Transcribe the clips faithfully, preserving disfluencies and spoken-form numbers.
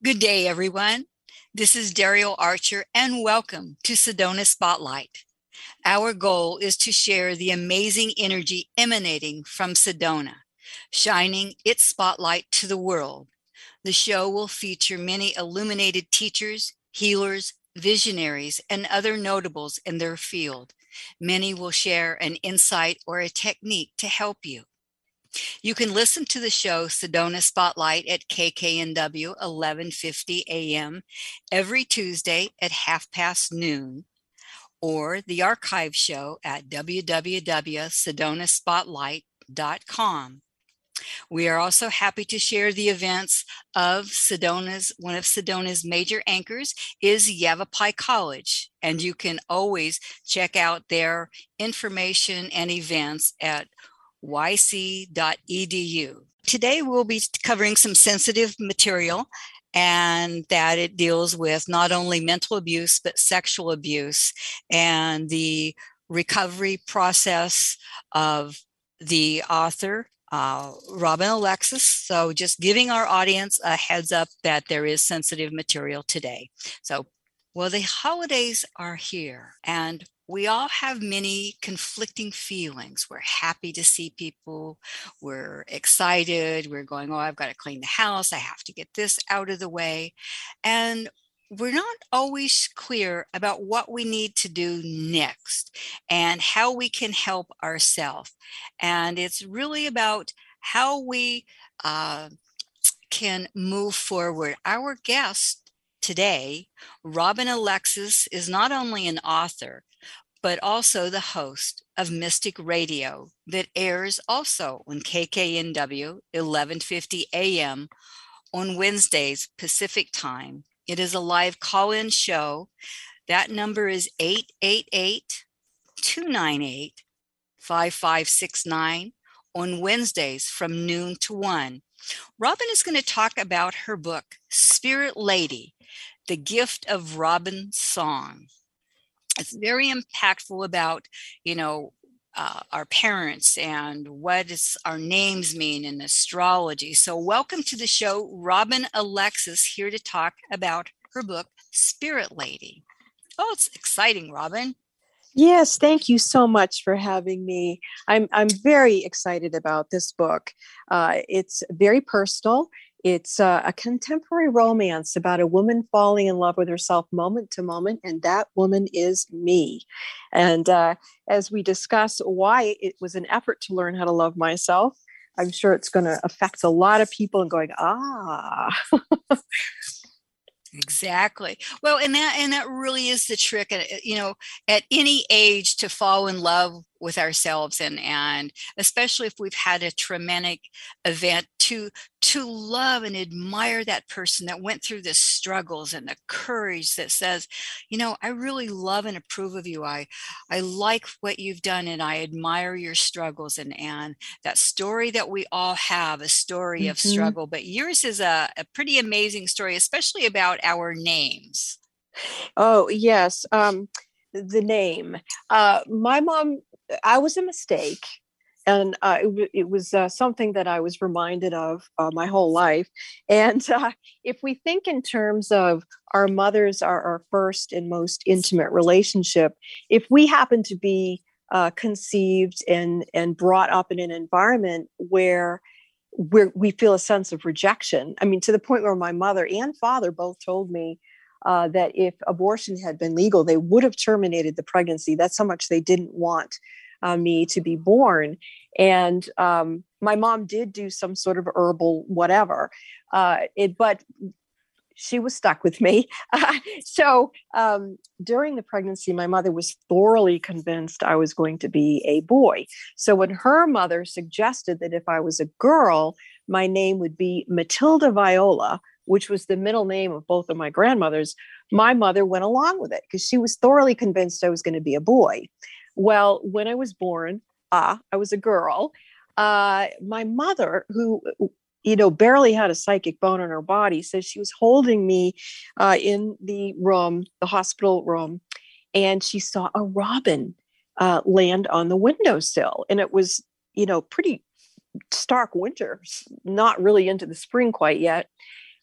Good day, everyone. This is Daryl Archer, and welcome to Sedona Spotlight. Our goal is to share the amazing energy emanating from Sedona, shining its spotlight to the world. The show will feature many illuminated teachers, healers, visionaries, and other notables in their field. Many will share an insight or a technique to help you. You can listen to the show Sedona Spotlight at K K N W eleven fifty A M every Tuesday at half past noon, or the archive show at w w w dot sedona spotlight dot com. We are also happy to share the events of Sedona's, one of Sedona's major anchors is Yavapai College, and you can always check out their information and events at y c dot e d u. Today we'll be covering some sensitive material, and that it deals with not only mental abuse but sexual abuse and the recovery process of the author, uh, Robin Alexis. So just giving our audience a heads up that there is sensitive material today. So, well, the holidays are here, and we all have many conflicting feelings. We're happy to see people. We're excited. We're going, oh, I've got to clean the house. I have to get this out of the way. And we're not always clear about what we need to do next and how we can help ourselves. And it's really about how we uh, can move forward. Our guest today, Robin Alexis, is not only an author, but also the host of Mystic Radio that airs also on K K N W eleven fifty A M on Wednesdays Pacific Time. It is a live call-in show. That number is eight eight eight, two nine eight, five five six nine on Wednesdays from noon to one. Robin is going to talk about her book, Spirit Lady, The Gift of Robin's Song. It's very impactful about, you know, uh, our parents and what does our names mean in astrology. So welcome to the show, Robin Alexis, here to talk about her book, Spirit Lady. Oh, it's exciting, Robin. Yes, thank you so much for having me. I'm I'm very excited about this book. Uh, it's very personal. It's uh, a contemporary romance about a woman falling in love with herself moment to moment, and that woman is me. And uh, as we discuss why it was an effort to learn how to love myself, I'm sure it's going to affect a lot of people and going, ah. Exactly. Well, and that and that really is the trick. uh, You know, at any age to fall in love with ourselves, and and especially if we've had a traumatic event, to to love and admire that person that went through the struggles and the courage that says, you know, I really love and approve of you. I I like what you've done, and I admire your struggles, and and that story that we all have, a story of Mhm. struggle, but yours is a, a pretty amazing story, especially about our names. Oh, yes. Um, the name. Uh, my mom, I was a mistake. And uh, it, w- it was uh, something that I was reminded of uh, my whole life. And uh, if we think in terms of our mothers are our first and most intimate relationship, if we happen to be uh, conceived and and brought up in an environment where where we feel a sense of rejection, I mean, to the point where my mother and father both told me uh, that if abortion had been legal, they would have terminated the pregnancy. That's how much they didn't want uh, me to be born. And um, my mom did do some sort of herbal whatever, uh, it, but she was stuck with me. Uh, so um, during the pregnancy, my mother was thoroughly convinced I was going to be a boy. So when her mother suggested that if I was a girl, my name would be Matilda Viola, which was the middle name of both of my grandmothers, my mother went along with it because she was thoroughly convinced I was going to be a boy. Well, when I was born, ah, I was a girl. Uh, my mother, who you know, barely had a psychic bone in her body, says she was holding me uh, in the room, the hospital room, and she saw a robin uh, land on the windowsill. And it was, you know, pretty stark winter, not really into the spring quite yet.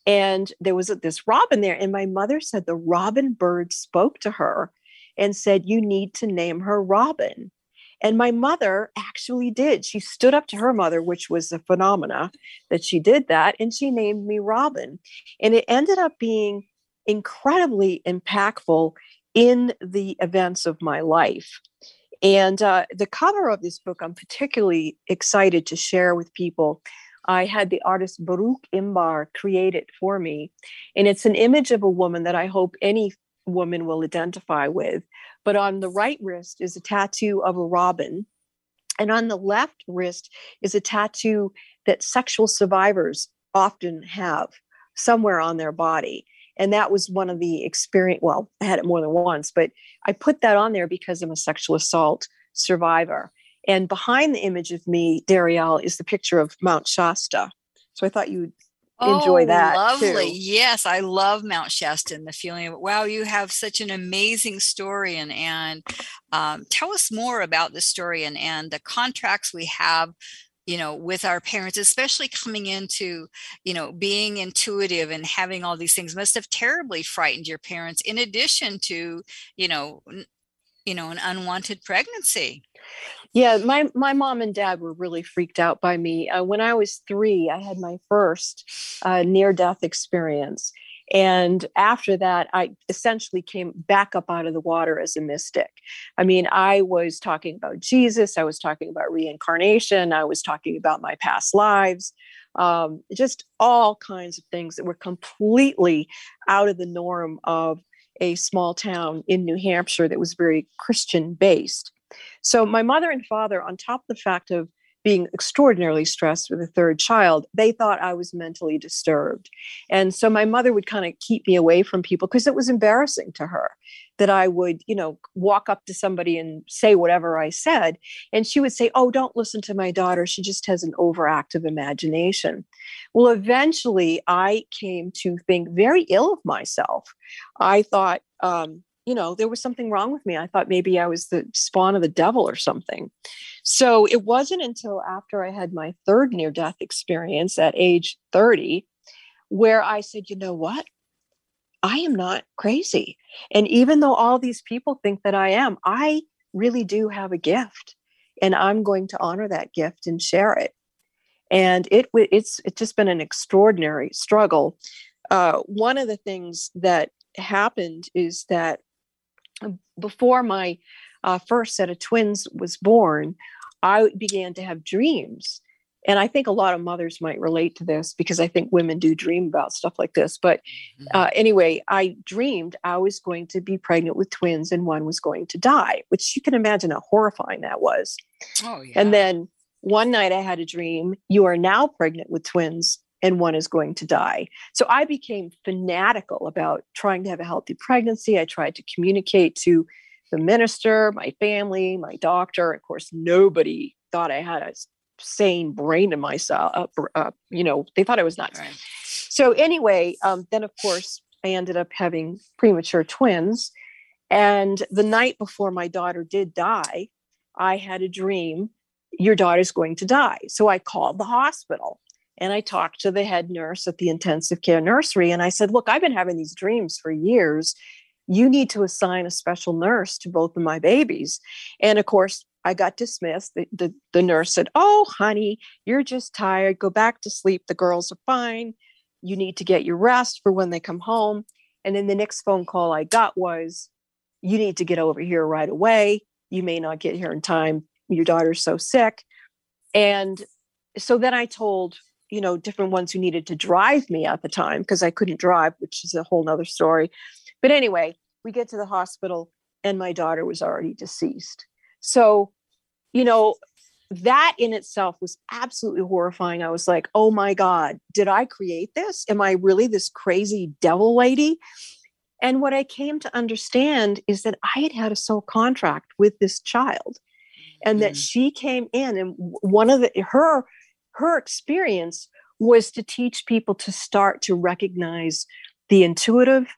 And there was a, this robin there. And my mother said the robin bird spoke to her and said, you need to name her Robin. And my mother actually did. She stood up to her mother, which was a phenomena that she did that. And she named me Robin. And it ended up being incredibly impactful in the events of my life. And uh, the cover of this book, I'm particularly excited to share with people. I had the artist Baruch Imbar create it for me. And it's an image of a woman that I hope any woman will identify with. But on the right wrist is a tattoo of a robin. And on the left wrist is a tattoo that sexual survivors often have somewhere on their body. And that was one of the experience. Well, I had it more than once, but I put that on there because I'm a sexual assault survivor. And behind the image of me, Darielle, is the picture of Mount Shasta. So I thought you'd enjoy Oh, that lovely. too. Yes, I love Mount Shasta and the feeling of, wow, you have such an amazing story. And, and um, tell us more about the story and, and the contracts we have, you know, with our parents, especially coming into, you know, being intuitive and having all these things must have terribly frightened your parents, in addition to, you know, n- you know, an unwanted pregnancy. Yeah, my my mom and dad were really freaked out by me. Uh, when I was three, I had my first uh, near-death experience, and after that, I essentially came back up out of the water as a mystic. I mean, I was talking about Jesus, I was talking about reincarnation, I was talking about my past lives, um, just all kinds of things that were completely out of the norm of a small town in New Hampshire that was very Christian based. So my mother and father, on top of the fact of being extraordinarily stressed with a third child, they thought I was mentally disturbed. And so my mother would kind of keep me away from people because it was embarrassing to her that I would, you know, walk up to somebody and say whatever I said. And she would say, oh, don't listen to my daughter. She just has an overactive imagination. Well, eventually I came to think very ill of myself. I thought, um, you know, there was something wrong with me. I thought maybe I was the spawn of the devil or something. So it wasn't until after I had my third near death experience at age thirty where I said, you know what? I am not crazy. And even though all these people think that I am, I really do have a gift. And I'm going to honor that gift and share it. And it it's it's just been an extraordinary struggle. Uh, one of the things that happened is that before my uh, first set of twins was born, I began to have dreams. And I think a lot of mothers might relate to this because I think women do dream about stuff like this. But uh, anyway, I dreamed I was going to be pregnant with twins and one was going to die, which you can imagine how horrifying that was. Oh, yeah. And then one night I had a dream, you are now pregnant with twins and one is going to die. So I became fanatical about trying to have a healthy pregnancy. I tried to communicate to the minister, my family, my doctor. Of course, nobody thought I had a sane brain in myself. Uh, uh, you know, they thought I was nuts. Right. So anyway, um, then of course, I ended up having premature twins. And the night before my daughter did die, I had a dream, your daughter's going to die. So I called the hospital. And I talked to the head nurse at the intensive care nursery. And I said, look, I've been having these dreams for years. You need to assign a special nurse to both of my babies. And of course, I got dismissed. The, the, the nurse said, oh, honey, you're just tired. Go back to sleep. The girls are fine. You need to get your rest for when they come home. And then the next phone call I got was, you need to get over here right away. You may not get here in time. Your daughter's so sick. And so then I told you know, different ones who needed to drive me at the time because I couldn't drive, which is a whole nother story. But anyway, we get to the hospital and my daughter was already deceased. So, you know, that in itself was absolutely horrifying. I was like, oh my God, did I create this? Am I really this crazy devil lady? And what I came to understand is that I had had a soul contract with this child and mm-hmm. that she came in and one of the, her, her experience was to teach people to start to recognize the intuitive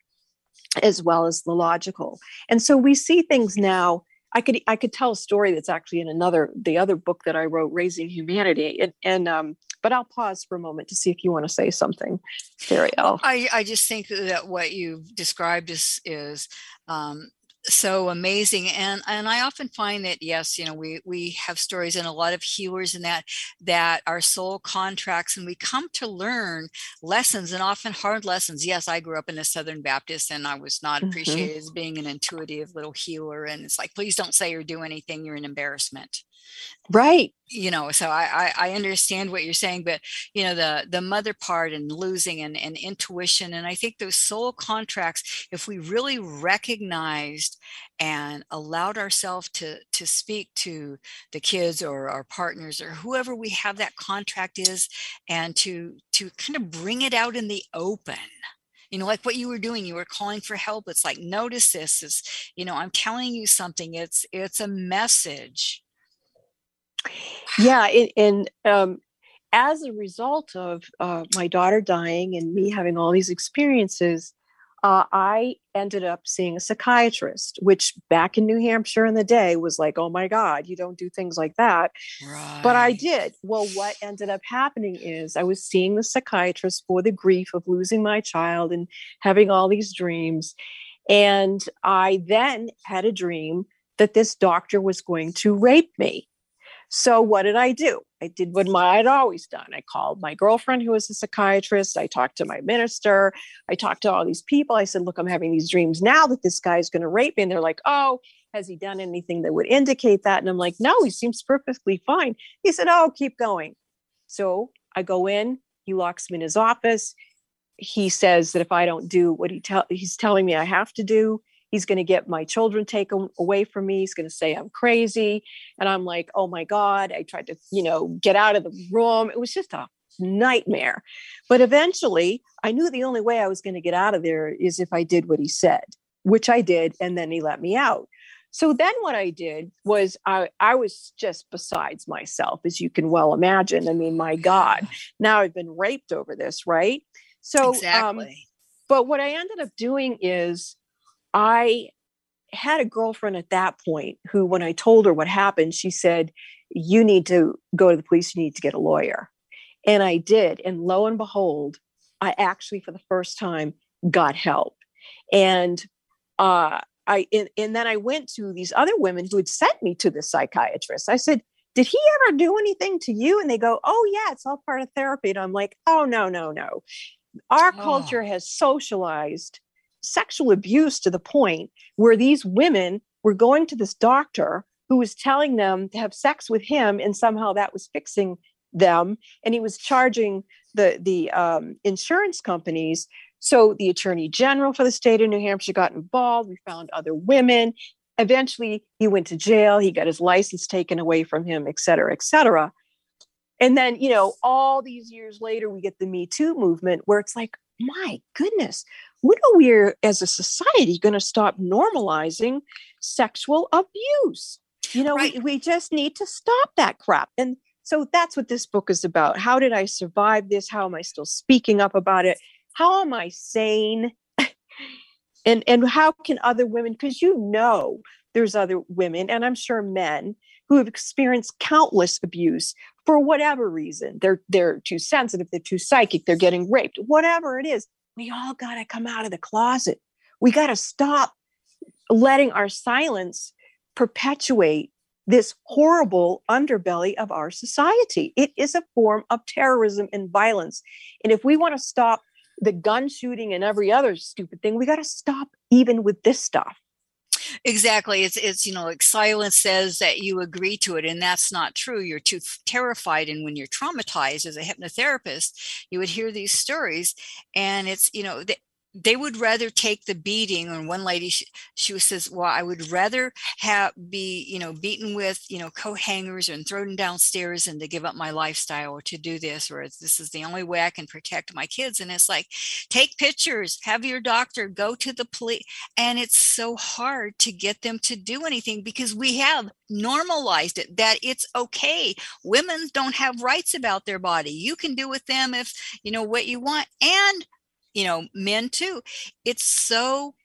as well as the logical. And so we see things now. I could I could tell a story that's actually in another the other book that I wrote, Raising Humanity, and, and um, But I'll pause for a moment to see if you want to say something, Dariel. Well, I, I just think that what you've described is, is um, so amazing. And, and I often find that, yes, you know, we, we have stories and a lot of healers in that, that our soul contracts and we come to learn lessons and often hard lessons. Yes, I grew up in a Southern Baptist and I was not appreciated mm-hmm. as being an intuitive little healer. And it's like, please don't say or do anything. You're an embarrassment. Right. You know, so I, I, I understand what you're saying, but, you know, the, the mother part and losing and, and intuition. And I think those soul contracts, if we really recognized and allowed ourselves to, to speak to the kids or our partners or whoever we have that contract is, and to, to kind of bring it out in the open. You know, like what you were doing, you were calling for help. It's like, notice this is, you know, I'm telling you something. It's, it's a message. Yeah, and, and um, as a result of uh, my daughter dying and me having all these experiences, uh, I ended up seeing a psychiatrist, which back in New Hampshire in the day was like, oh my God, you don't do things like that. Right. But I did. Well, what ended up happening is I was seeing the psychiatrist for the grief of losing my child and having all these dreams. And I then had a dream that this doctor was going to rape me. So what did I do? I did what I had always done. I called my girlfriend who was a psychiatrist. I talked to my minister. I talked to all these people. I said, look, I'm having these dreams now that this guy's going to rape me. And they're like, oh, has he done anything that would indicate that? And I'm like, no, he seems perfectly fine. He said, oh, keep going. So I go in, he locks me in his office. He says that if I don't do what he tell, he's telling me I have to do, he's going to get my children taken away from me. He's going to say I'm crazy. And I'm like, oh my God, I tried to, you know, get out of the room. It was just a nightmare. But eventually I knew the only way I was going to get out of there is if I did what he said, which I did. And then he let me out. So then what I did was I, I was just besides myself, as you can well imagine. I mean, my God, now I've been raped over this, right? So, exactly. um, but what I ended up doing is I had a girlfriend at that point who, when I told her what happened, she said, you need to go to the police. You need to get a lawyer. And I did. And lo and behold, I actually, for the first time, got help. And, uh, I, and, and then I went to these other women who had sent me to the psychiatrist. I said, did he ever do anything to you? And they go, oh yeah, it's all part of therapy. And I'm like, oh, no, no, no. Our oh. culture has socialized sexual abuse to the point where these women were going to this doctor who was telling them to have sex with him, and somehow that was fixing them. And he was charging the, the um, insurance companies. So the attorney general for the state of New Hampshire got involved. We found other women. Eventually he went to jail. He got his license taken away from him, et cetera, et cetera. And then, you know, all these years later, we get the Me Too movement where it's like, my goodness, when are we as a society going to stop normalizing sexual abuse? You know, right. we, we just need to stop that crap. And so that's what this book is about. How did I survive this? How am I still speaking up about it? How am I sane? and, and how can other women, because you know, there's other women, and I'm sure men, who have experienced countless abuse for whatever reason. They're, they're too sensitive, they're too psychic, they're getting raped, whatever it is. We all got to come out of the closet. We got to stop letting our silence perpetuate this horrible underbelly of our society. It is a form of terrorism and violence. And if we want to stop the gun shooting and every other stupid thing, we got to stop even with this stuff. Exactly. It's, it's, you know, like silence says that you agree to it, and that's not true. You're too terrified. And when you're traumatized as a hypnotherapist, you would hear these stories, and it's, you know, the, they would rather take the beating. And one lady, she, she says, well, I would rather have be, you know, beaten with, you know, coat hangers and thrown downstairs and to give up my lifestyle or to do this, or this is the only way I can protect my kids. And it's like, take pictures, have your doctor, go to the police. And it's so hard to get them to do anything because we have normalized it, that it's okay. Women don't have rights about their body. You can do with them if, you know, what you want. And you know, men too. It's so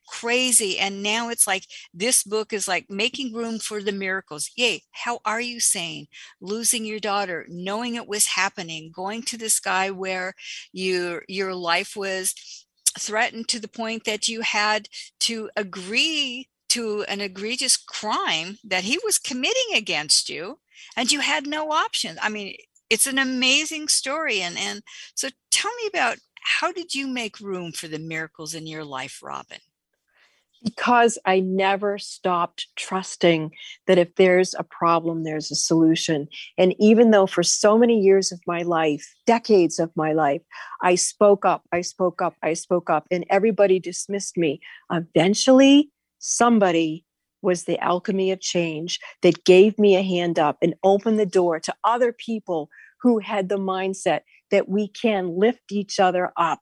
crazy. And now it's like this book is like making room for the miracles. Yay. How are you saying losing your daughter, knowing it was happening, going to this guy where your your life was threatened to the point that you had to agree to an egregious crime that he was committing against you, and you had no option. I mean, it's an amazing story. And and so tell me about, how did you make room for the miracles in your life, Robin? Because I never stopped trusting that if there's a problem, there's a solution. And even though for so many years of my life, decades of my life, I spoke up, I spoke up, I spoke up, and everybody dismissed me, eventually somebody was the alchemy of change that gave me a hand up and opened the door to other people who had the mindset that we can lift each other up.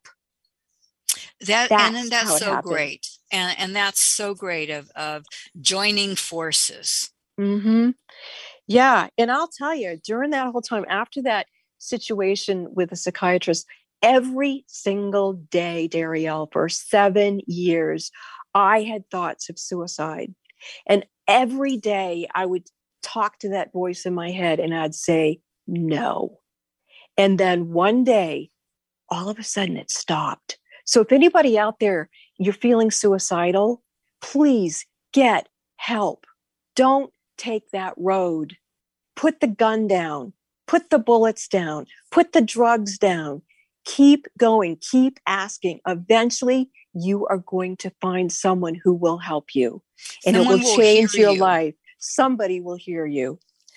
That That's and that's how it so happened. great. And and that's so great of of joining forces. Mm-hmm. Yeah. And I'll tell you, during that whole time, after that situation with a psychiatrist, every single day, Darielle, for seven years, I had thoughts of suicide. And every day I would talk to that voice in my head and I'd say, no. And then one day, all of a sudden it stopped. So if anybody out there, you're feeling suicidal, please get help. Don't take that road. Put the gun down, put the bullets down, put the drugs down. Keep going, keep asking. Eventually, you are going to find someone who will help you, and it will Someone will hear change your you. life. Somebody will hear you.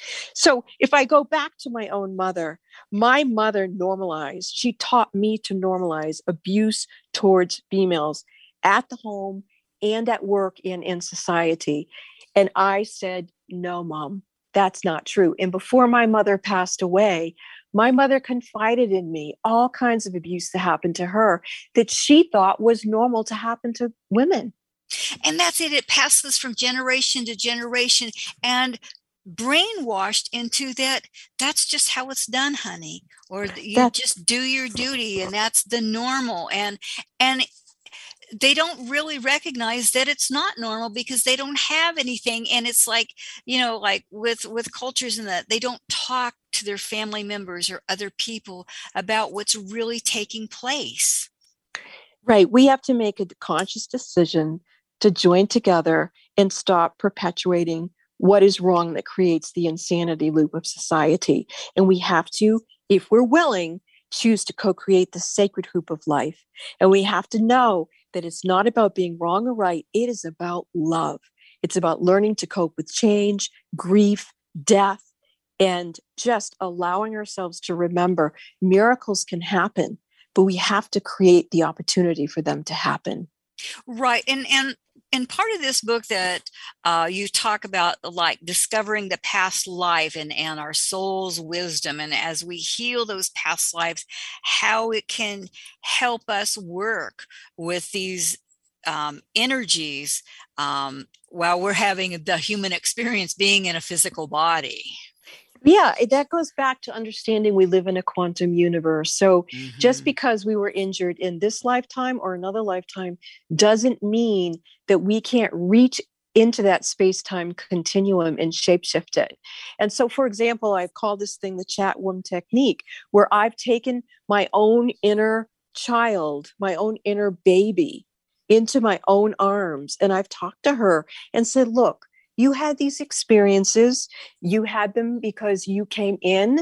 So if I go back to my own mother, my mother normalized, she taught me to normalize abuse towards females at the home and at work and in society. And I said, no, Mom, that's not true. And before my mother passed away, my mother confided in me all kinds of abuse that happened to her that she thought was normal to happen to women. And that's it. It passes from generation to generation, and brainwashed into that that's just how it's done, honey, or you That just do your duty and that's the normal. and and they don't really recognize that it's not normal because they don't have anything. And it's like, you know, like with with cultures, and that they don't talk to their family members or other people about what's really taking place. right. We have to make a conscious decision to join together and stop perpetuating what is wrong that creates the insanity loop of society. And we have to, if we're willing, choose to co-create the sacred hoop of life. And we have to know that it's not about being wrong or right. It is about love. It's about learning to cope with change, grief, death, and just allowing ourselves to remember miracles can happen, but we have to create the opportunity for them to happen. Right. And and and part of this book that uh, you talk about, like discovering the past life and and our soul's wisdom, and as we heal those past lives, how it can help us work with these um, energies um, while we're having the human experience being in a physical body. Yeah, that goes back to understanding we live in a quantum universe. So just Hmm. because we were injured in this lifetime or another lifetime doesn't mean that we can't reach into that space-time continuum and shapeshift it. And so, for example, I've called this thing the chat womb technique, where I've taken my own inner child, my own inner baby into my own arms, and I've talked to her and said, look, you had these experiences. You had them because you came in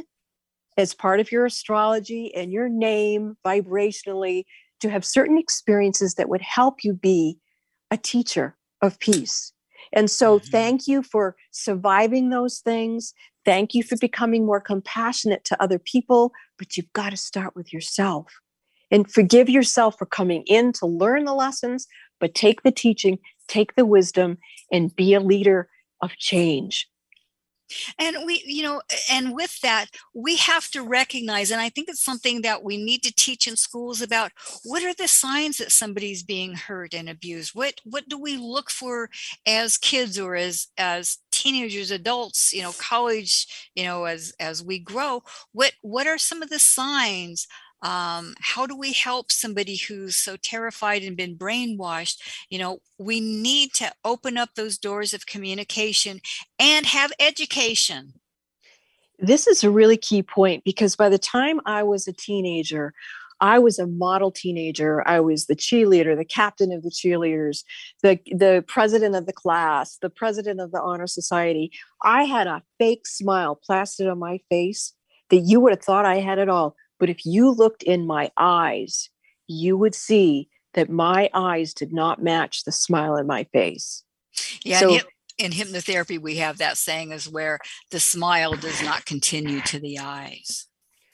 as part of your astrology and your name vibrationally to have certain experiences that would help you be a teacher of peace. And so, Hmm. thank you for surviving those things. Thank you for becoming more compassionate to other people. But you've got to start with yourself and forgive yourself for coming in to learn the lessons, but take the teaching, take the wisdom, and be a leader of change. And we, you know, and with that, we have to recognize, and I think it's something that we need to teach in schools about, what are the signs that somebody's being hurt and abused? What what do we look for as kids or as as teenagers, adults, you know, college, you know, as as we grow? What what are some of the signs Um, how do we help somebody who's so terrified and been brainwashed? You know, we need to open up those doors of communication and have education. This is a really key point because by the time I was a teenager, I was a model teenager. I was the cheerleader, the captain of the cheerleaders, the, the president of the class, the president of the honor society. I had a fake smile plastered on my face that you would have thought I had it all. But if you looked in my eyes, you would see that my eyes did not match the smile in my face. Yeah, So, and in hypnotherapy, we have that saying is where the smile does not continue to the eyes.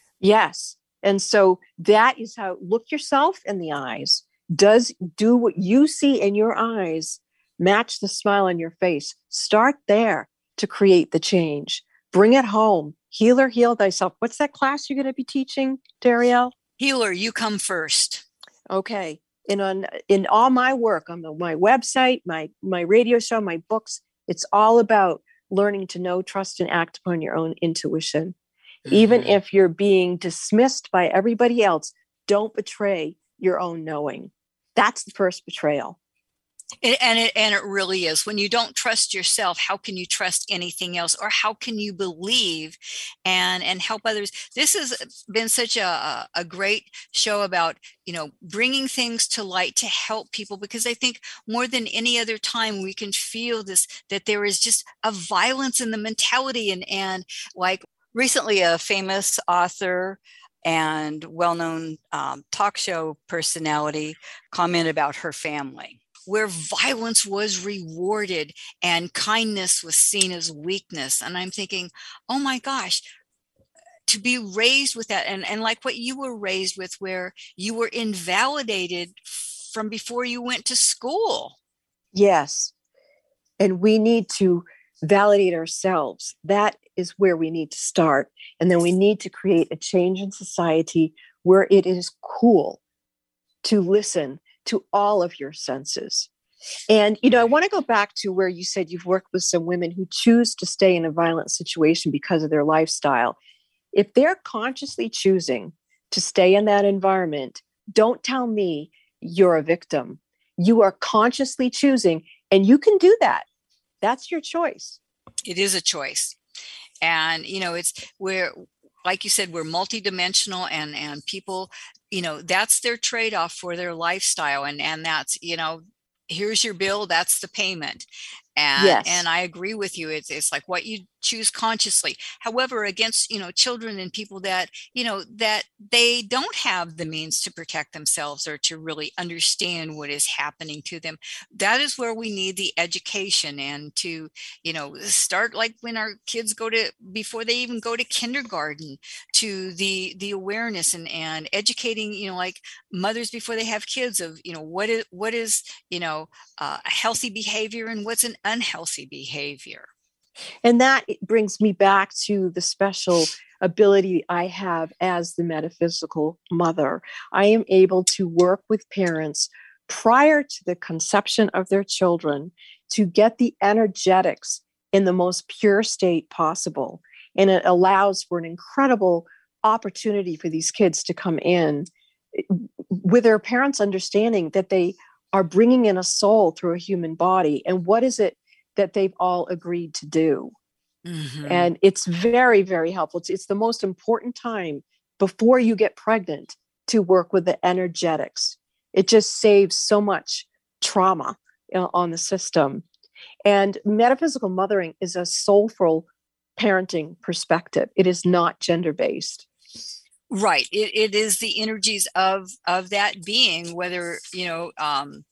yes. And so that is how look yourself in the eyes. Does do what you see in your eyes match the smile on your face? Start there to create the change. Bring it home. Heal or heal thyself. What's that class you're going to be teaching, Darielle? Healer, you come first. Okay. And on in all my work on the, my website, my my radio show, my books, it's all about learning to know, trust, and act upon your own intuition. Mm-hmm. Even if you're being dismissed by everybody else, don't betray your own knowing. That's the first betrayal. It, and it and it really is. When you don't trust yourself, how can you trust anything else, or how can you believe and and help others? This has been such a a great show about, you know, bringing things to light to help people, because I think more than any other time we can feel this, that there is just a violence in the mentality. And and like recently, a famous author and well-known um, talk show personality commented about her family, where violence was rewarded and kindness was seen as weakness. And I'm thinking, oh my gosh, to be raised with that, and, and like what you were raised with, where you were invalidated from before you went to school. Yes. And we need to validate ourselves. That is where we need to start. And then we need to create a change in society where it is cool to listen to all of your senses. And, you know, I want to go back to where you said you've worked with some women who choose to stay in a violent situation because of their lifestyle. If they're consciously choosing to stay in that environment, don't tell me you're a victim. You are consciously choosing, and you can do that. That's your choice. It is a choice. And, you know, it's where, like you said, we're multidimensional, and, and people, you know, that's their trade-off for their lifestyle. And, and that's, you know, here's your bill, that's the payment. And, yes. and I agree with you. It's, it's like what you choose consciously. However, against, you know, children and people that, you know, that they don't have the means to protect themselves or to really understand what is happening to them, that is where we need the education, and to, you know, start like when our kids go to, before they even go to kindergarten, to the, the awareness and, and educating, you know, like mothers before they have kids of, you know, what is, what is, you know, uh, a healthy behavior and what's an unhealthy behavior. And that brings me back to the special ability I have as the metaphysical mother. I am able to work with parents prior to the conception of their children to get the energetics in the most pure state possible. And it allows for an incredible opportunity for these kids to come in with their parents understanding that they are bringing in a soul through a human body. And what is it that they've all agreed to do? Mm-hmm. And it's very, very helpful. It's, it's the most important time before you get pregnant to work with the energetics. It just saves so much trauma, you know, on the system. And metaphysical mothering is a soulful parenting perspective. It is not gender-based. Right. It, it is the energies of, of that being, whether, you know, um,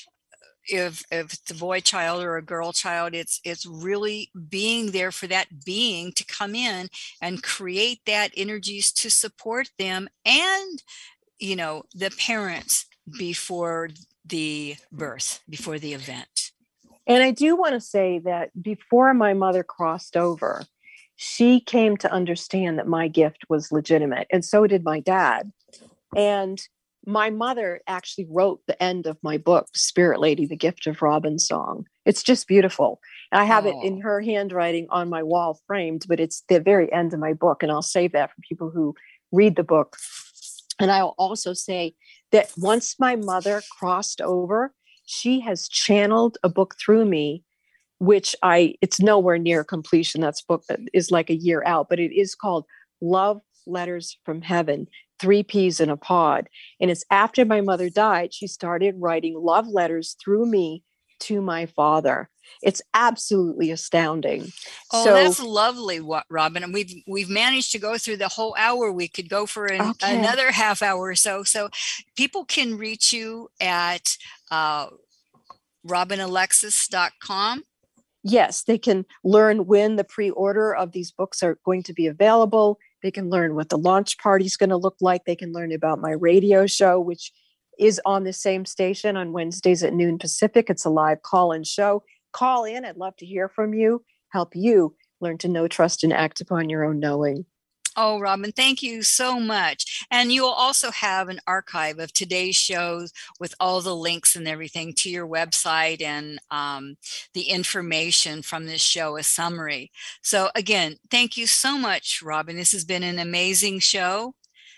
if if it's a boy child or a girl child, it's it's really being there for that being to come in and create that energies to support them and, you know, the parents before the birth, before the event. And I do want to say that before my mother crossed over, she came to understand that my gift was legitimate, and so did my dad. And my mother actually wrote the end of my book, Spirit Lady, The Gift of Robin Song. It's just beautiful. I have oh. it in her handwriting on my wall framed, but it's the very end of my book. And I'll save that for people who read the book. And I'll also say that once my mother crossed over, she has channeled a book through me, which I, it's nowhere near completion. That's book that is like a year out, but it is called Love Letters from Heaven, Three Peas in a Pod. And it's after my mother died, she started writing love letters through me to my father. It's absolutely astounding. Oh, So, that's lovely, what Robin. And we've we've managed to go through the whole hour. We could go for an, okay. another half hour or so. So people can reach you at uh, robin alexis dot com. Yes, they can learn when the pre-order of these books are going to be available. They can learn what the launch party is going to look like. They can learn about my radio show, which is on the same station on Wednesdays at noon Pacific. It's a live call-in show. Call in. I'd love to hear from you, help you learn to know, trust, and act upon your own knowing. Oh, Robin, thank you so much. And you'll also have an archive of today's shows with all the links and everything to your website and um, the information from this show, a summary. So again, thank you so much, Robin. This has been an amazing show.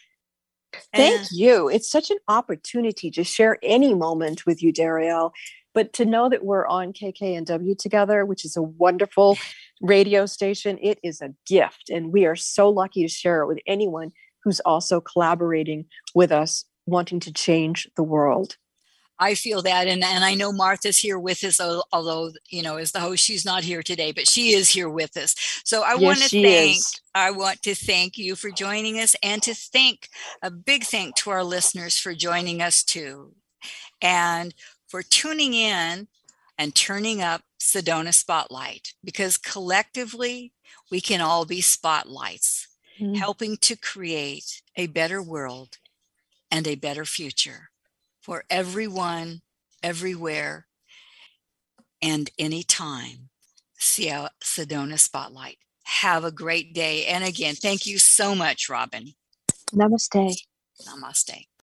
Thank and- you. It's such an opportunity to share any moment with you, Darielle. But to know that we're on K K N W together, which is a wonderful radio station, it is a gift. And we are so lucky to share it with anyone who's also collaborating with us, wanting to change the world. I feel that. And, and I know Martha's here with us, although, you know, as the host, she's not here today, but she is here with us. So I Yes, want to she thank, is. I want to thank you for joining us, and to thank a big thank to our listeners for joining us too. And for tuning in and turning up Sedona Spotlight, because collectively we can all be spotlights, mm. helping to create a better world and a better future for everyone, everywhere, and anytime. See our Sedona Spotlight. Have a great day. And again, thank you so much, Robin. Namaste. Namaste.